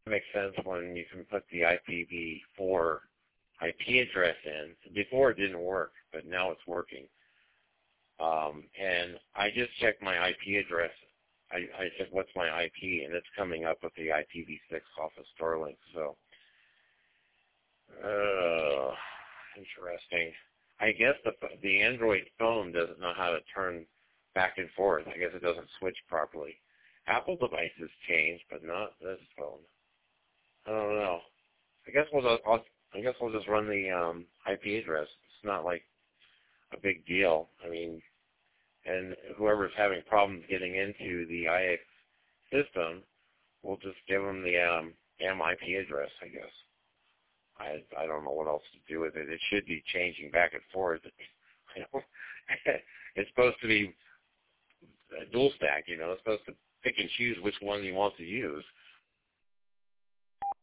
makes sense when you can put the IPv4 IP address in. Before it didn't work, but now it's working. And I just checked my IP address. I said, what's my IP? And it's coming up with the IPv6 off of Starlink. So, interesting. I guess the Android phone doesn't know how to turn back and forth. I guess it doesn't switch properly. Apple devices change, but not this phone. I don't know. I guess we'll just run the IP address. It's not like a big deal. I mean, and whoever's having problems getting into the IX system, we'll just give them the IP address, I guess. I don't know what else to do with it. It should be changing back and forth. It's supposed to be a dual stack, It's supposed to pick and choose which one you want to use.